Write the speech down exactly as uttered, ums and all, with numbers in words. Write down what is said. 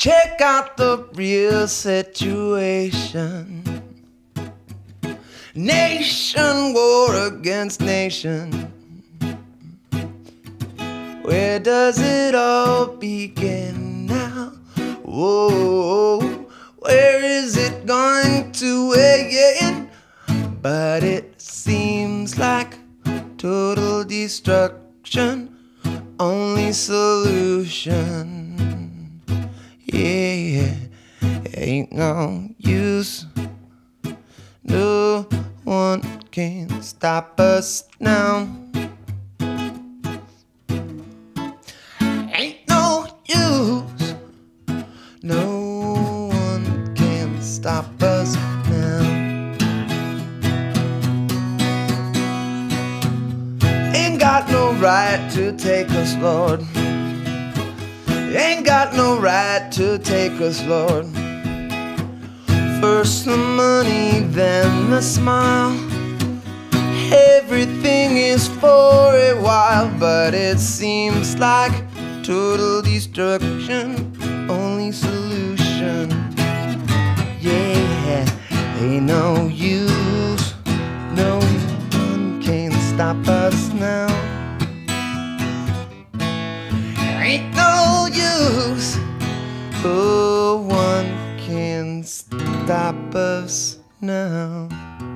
check out the real situation. Nation war against nation. Where does it all begin now? Whoa, where is it going to end? But it seems like total destruction, only solution. Yeah, ain't no use. No one can stop us now. Ain't no use. No one can stop us now. Ain't got no right to take us, Lord. Ain't got no right to take us, Lord. First the money, then the smile. Everything is for a while, but it seems like total destruction, only solution. Yeah, ain't no use. No one can stop us now. Ain't no use. No one can stop us now.